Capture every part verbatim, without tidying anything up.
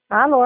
Alô?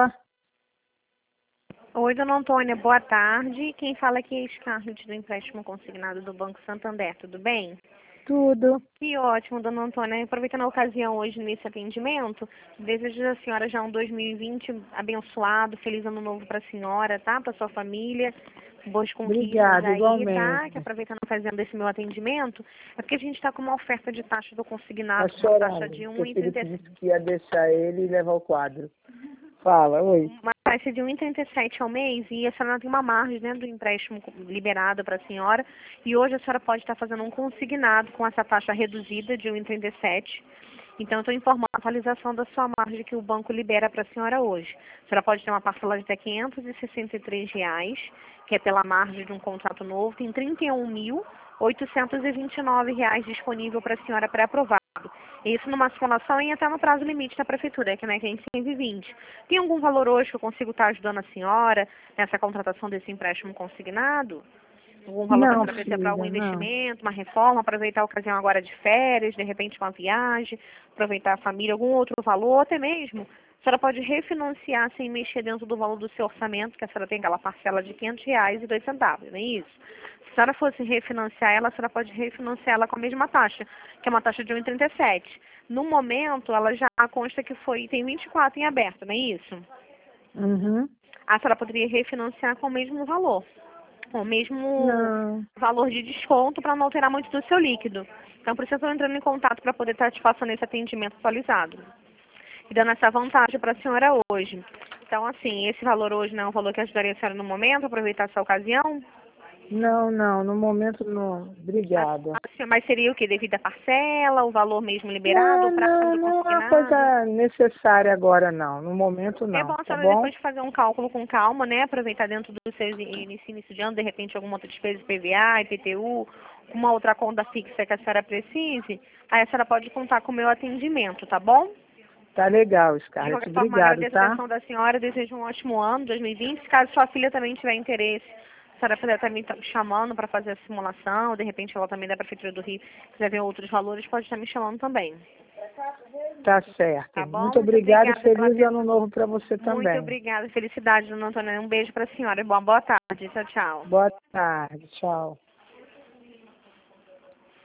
Oi, dona Antônia, boa tarde. Quem fala aqui é Scarlett, do empréstimo consignado do Banco Santander, tudo bem? Tudo. Que ótimo, dona Antônia. Aproveitando a ocasião hoje nesse atendimento, desejo à senhora já um dois mil e vinte abençoado, feliz ano novo para a senhora, tá? Para sua família, boas conquistas Obrigada, aí, igualmente. tá? Que aproveitando a ocasião desse meu atendimento, é porque a gente está com uma oferta de taxa do Tá consignado, com uma taxa chorando, de porque um e trinta Felipe e sete. disse que ia deixar ele e levar o quadro. Fala, oi. Uma taxa de um e trinta e sete ao mês e a senhora tem uma margem, né, do empréstimo liberado para a senhora e hoje a senhora pode estar fazendo um consignado com essa taxa reduzida de um e trinta e sete. Então, eu estou informando a atualização da sua margem que o banco libera para a senhora hoje. A senhora pode ter uma parcela de até quinhentos e sessenta e três reais, que é pela margem de um contrato novo, tem trinta e um mil oitocentos e vinte e nove reais disponível para a senhora pré-aprovado. Isso numa simulação e até no prazo limite da prefeitura, que, né, que é em cento e vinte. Tem algum valor hoje que eu consigo estar ajudando a senhora nessa contratação desse empréstimo consignado? Algum valor que a Não, senhora precisa para algum filha, não. investimento, uma reforma, aproveitar a ocasião agora de férias, de repente uma viagem, aproveitar a família, algum outro valor, ou até mesmo, a senhora pode refinanciar sem mexer dentro do valor do seu orçamento, que a senhora tem aquela parcela de quinhentos reais e dois centavos, não é isso? Se a senhora fosse refinanciar ela, a senhora pode refinanciar ela com a mesma taxa, que é uma taxa de um e trinta e sete. No momento, ela já consta que foi, tem vinte e quatro em aberto, não é isso? Uhum. A senhora poderia refinanciar com o mesmo valor, com o mesmo Não. valor de desconto para não alterar muito do seu líquido. Então, por isso eu estou entrando em contato para poder estar te passando esse atendimento atualizado e dando essa vantagem para a senhora hoje. Então, assim, esse valor hoje não é um valor que ajudaria a senhora no momento, aproveitar essa ocasião? Não, não, no momento não. A- Obrigada. a- Mas seria o que? Devido à parcela, o valor mesmo liberado, Não, o prazo não, do não é uma consignado? coisa necessária agora, não. No momento, É não, bom a tá senhora bom? depois fazer um cálculo com calma, né? Aproveitar dentro dos seus início, início de ano, de repente alguma outra despesa, I P V A, I P T U, uma outra conta fixa que a senhora precise. Aí a senhora pode contar com o meu atendimento, tá bom? Tá legal, De Scarlett. qualquer forma, Obrigado, agradeço a tá? atenção da senhora, desejo um ótimo ano, dois mil e vinte. Caso sua filha também tiver interesse, a senhora puder estar me chamando para fazer a simulação, de repente ela também da Prefeitura do Rio quiser ver outros valores, pode estar me chamando também. Tá certo. Tá bom? Muito Muito obrigada e obrigada pela feliz ano atenção. novo para você Muito também. obrigada. Felicidade, dona Antônia. Um beijo para a senhora. Boa, boa tarde. Tchau, tchau. Boa tarde, tchau.